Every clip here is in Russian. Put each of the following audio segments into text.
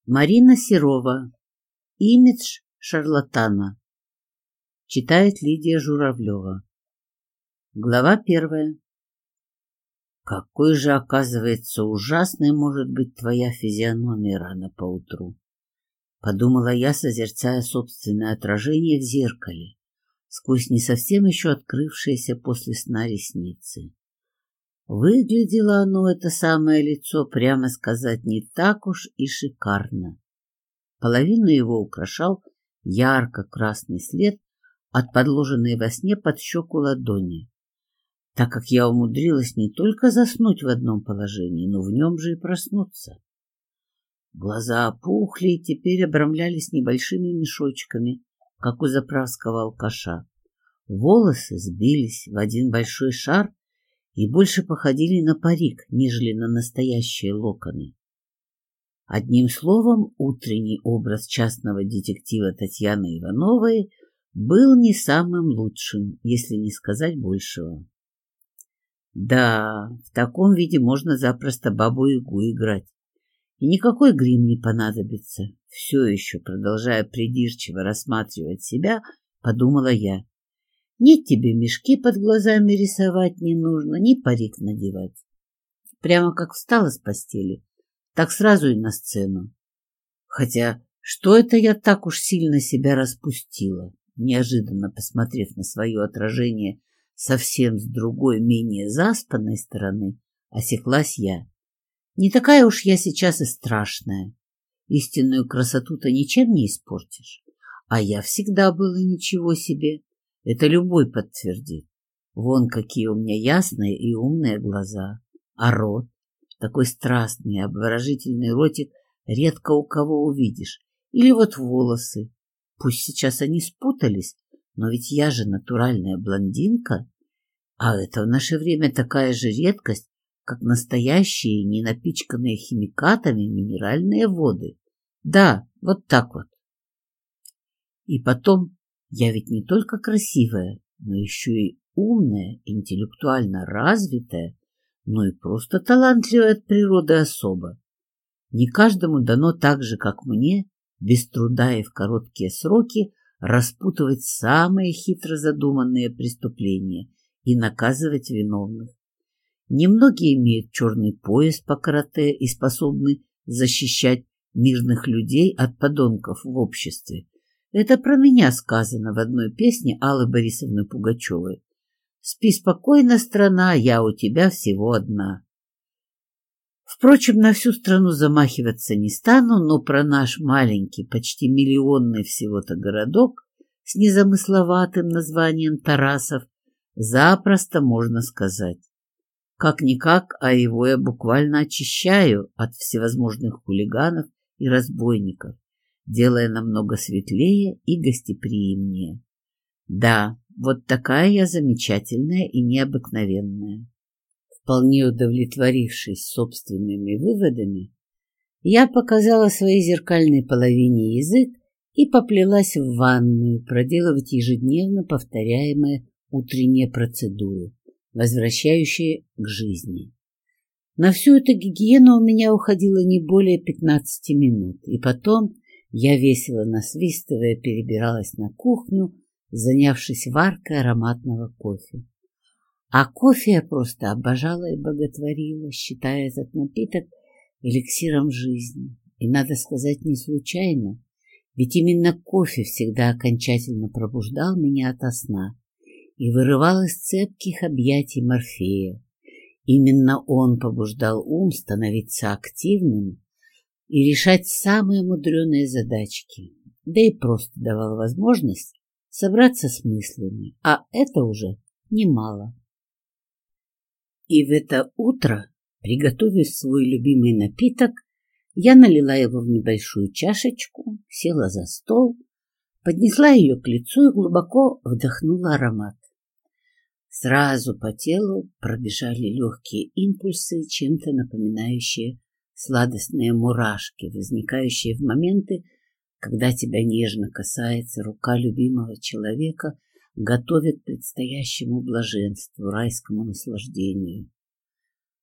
Марина Серова. Имидж шарлатана. Читает Лидия Журавлева. Глава 1. Какой же, оказывается, ужасной может быть твоя физиономия рано поутру, подумала я, созерцая собственное отражение в зеркале, сквозь не совсем еще открывшиеся после сна ресницы. Выглядело оно, это самое лицо, прямо сказать, не так уж и шикарно. Половину его украшал ярко-красный след от подложенной во сне под щеку ладони, так как я умудрилась не только заснуть в одном положении, но в нем же и проснуться. Глаза опухли и теперь обрамлялись небольшими мешочками, как у заправского алкаша. Волосы сбились в один большой шар и больше походили на парик, нежели на настоящие локоны. Одним словом, утренний образ частного детектива Татьяны Ивановой был не самым лучшим, если не сказать большего. Да, в таком виде можно запросто Бабу-Ягу играть, и никакой грим не понадобится. Все еще, продолжая придирчиво рассматривать себя, подумала я. Ни тебе мешки под глазами рисовать не нужно, ни парик надевать. Прямо как встала с постели, так сразу и на сцену. Хотя, что это я так уж сильно себя распустила? Неожиданно посмотрев на свое отражение совсем с другой, менее заспанной стороны, осеклась я. Не такая уж я сейчас и страшная. Истинную красоту-то ничем не испортишь. А я всегда была ничего себе. Это любой подтвердит. Вон какие у меня ясные и умные глаза. А рот? Такой страстный и обворожительный ротик редко у кого увидишь. Или вот волосы. Пусть сейчас они спутались, но ведь я же натуральная блондинка. А это в наше время такая же редкость, как настоящие, не напичканные химикатами минеральные воды. Да, вот так вот. И потом, я ведь не только красивая, но еще и умная, интеллектуально развитая, но и просто талантливая от природы особа. Не каждому дано так же, как мне, без труда и в короткие сроки распутывать самые хитро задуманные преступления и наказывать виновных. Немногие имеют черный пояс по карате и способны защищать мирных людей от подонков в обществе. Это про меня сказано в одной песне Аллы Борисовны Пугачевой. «Спи спокойно, страна, я у тебя всего одна». Впрочем, на всю страну замахиваться не стану, но про наш маленький, почти миллионный всего-то городок с незамысловатым названием Тарасов запросто можно сказать. Как-никак, а его я буквально очищаю от всевозможных хулиганов и разбойников, делая намного светлее и гостеприимнее. Да, вот такая я замечательная и необыкновенная. Вполне удовлетворившись собственными выводами, я показала своей зеркальной половине язык и поплелась в ванную проделывать ежедневно повторяемые утренние процедуры, возвращающие к жизни. На всю эту гигиену у меня уходило не более 15 минут, и потом я, весело насвистывая, перебиралась на кухню, занявшись варкой ароматного кофе. А кофе я просто обожала и боготворила, считая этот напиток эликсиром жизни. И, надо сказать, не случайно, ведь именно кофе всегда окончательно пробуждал меня ото сна и вырывал из цепких объятий Морфея. Именно он побуждал ум становиться активным и решать самые мудреные задачки, да и просто давал возможность собраться с мыслями, а это уже немало. И в это утро, приготовив свой любимый напиток, я налила его в небольшую чашечку, села за стол, поднесла ее к лицу и глубоко вдохнула аромат. Сразу по телу пробежали легкие импульсы, чем-то напоминающие сладостные мурашки, возникающие в моменты, когда тебя нежно касается рука любимого человека, готовит к предстоящему блаженству, райскому наслаждению.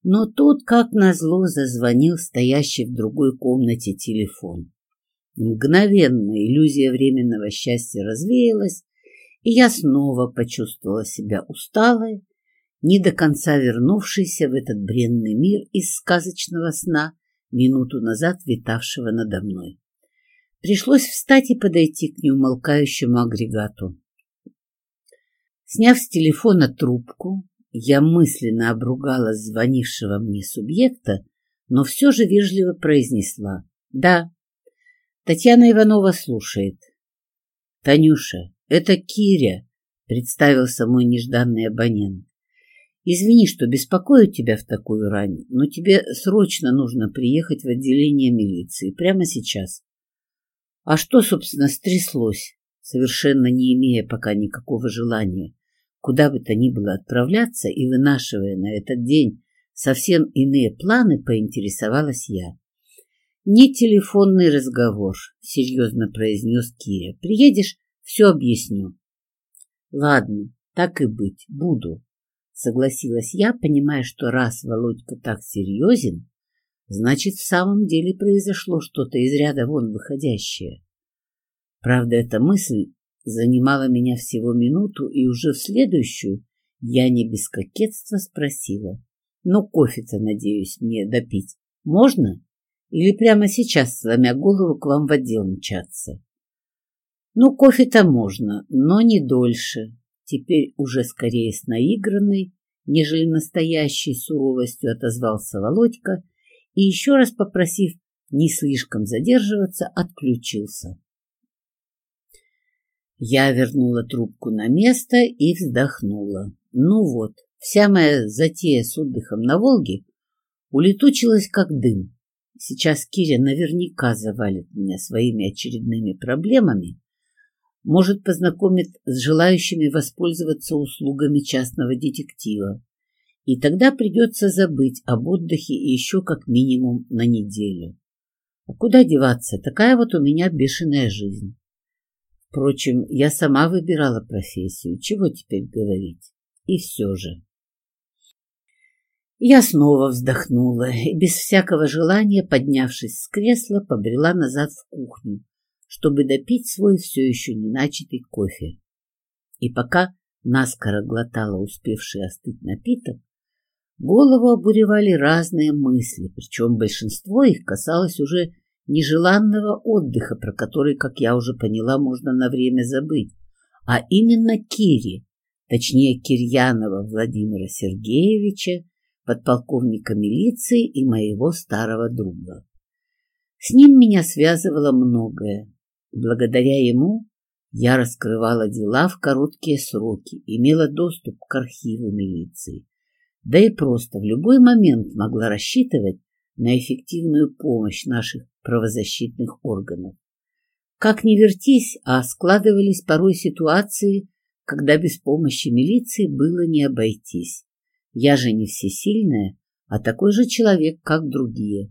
Но тут, как назло, зазвонил стоящий в другой комнате телефон. Мгновенно иллюзия временного счастья развеялась, и я снова почувствовала себя усталой, не до конца вернувшейся в этот бренный мир из сказочного сна, минуту назад витавшего надо мной. Пришлось встать и подойти к неумолкающему агрегату. Сняв с телефона трубку, я мысленно обругала звонившего мне субъекта, но все же вежливо произнесла: «Да, Татьяна Иванова слушает». «Танюша, это Киря», — представился мой нежданный абонент. «Извини, что беспокою тебя в такую рань, но тебе срочно нужно приехать в отделение милиции прямо сейчас». «А что, собственно, стряслось?» Совершенно не имея пока никакого желания куда бы то ни было отправляться и вынашивая на этот день совсем иные планы, поинтересовалась я. «Не телефонный разговор», — серьезно произнес Киря. «Приедешь, все объясню». «Ладно, так и быть, буду», — согласилась я, понимая, что раз Володька так серьезен, значит, в самом деле произошло что-то из ряда вон выходящее. Правда, эта мысль занимала меня всего минуту, и уже в следующую я не без кокетства спросила: «Ну, кофе-то, надеюсь, мне допить можно? Или прямо сейчас, сломя голову, к вам в отдел мчаться?» «Ну, кофе-то можно, но не дольше», — теперь уже скорее с наигранной, нежели настоящей суровостью отозвался Володька и, еще раз попросив не слишком задерживаться, отключился. Я вернула трубку на место и вздохнула. Ну вот, вся моя затея с отдыхом на Волге улетучилась как дым. Сейчас Киря наверняка завалит меня своими очередными проблемами, может, познакомит с желающими воспользоваться услугами частного детектива, и тогда придется забыть об отдыхе еще как минимум на неделю. А куда деваться, такая вот у меня бешеная жизнь. Впрочем, я сама выбирала профессию, чего теперь говорить. И все же. Я снова вздохнула и без всякого желания, поднявшись с кресла, побрела назад в кухню, чтобы допить свой все еще не начатый кофе. И пока наскоро глотала успевший остыть напиток, голову обуревали разные мысли, причем большинство их касалось уже нежеланного отдыха, про который, как я уже поняла, можно на время забыть, а именно Кири, точнее Кирьянова Владимира Сергеевича, подполковника милиции и моего старого друга. С ним меня связывало многое. Благодаря ему я раскрывала дела в короткие сроки, имела доступ к архиву милиции, да и просто в любой момент могла рассчитывать на эффективную помощь наших правозащитных органов. Как ни вертись, а складывались порой ситуации, когда без помощи милиции было не обойтись. Я же не всесильная, а такой же человек, как другие.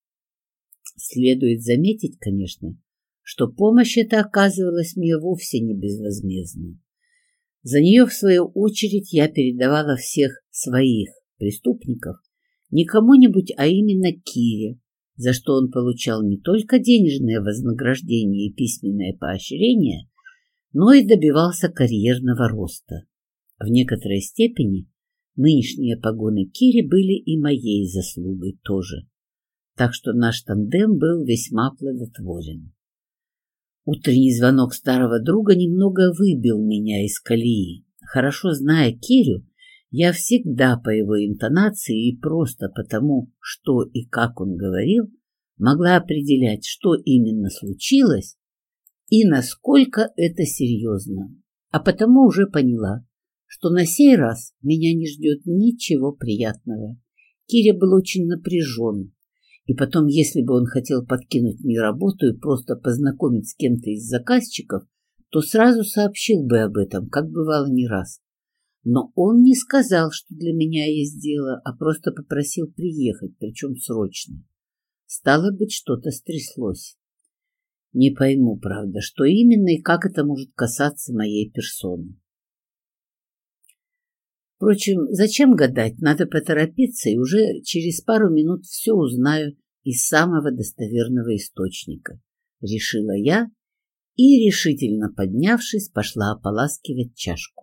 Следует заметить, конечно, что помощь эта оказывалась мне вовсе не безвозмездна. За нее, в свою очередь, я передавала всех своих преступников не кому-нибудь, а именно Кире, за что он получал не только денежное вознаграждение и письменное поощрение, но и добивался карьерного роста. В некоторой степени нынешние погоны Кири были и моей заслугой тоже, так что наш тандем был весьма плодотворен. Утренний звонок старого друга немного выбил меня из колеи. Хорошо зная Кирю, я всегда по его интонации и просто потому, что и как он говорил, могла определять, что именно случилось и насколько это серьезно. А потому уже поняла, что на сей раз меня не ждет ничего приятного. Киря был очень напряжен. И потом, если бы он хотел подкинуть мне работу и просто познакомить с кем-то из заказчиков, то сразу сообщил бы об этом, как бывало не раз. Но он не сказал, что для меня есть дело, а просто попросил приехать, причем срочно. Стало быть, что-то стряслось. Не пойму, правда, что именно и как это может касаться моей персоны. Впрочем, зачем гадать, надо поторопиться, и уже через пару минут все узнаю из самого достоверного источника, решила я и, решительно поднявшись, пошла ополаскивать чашку.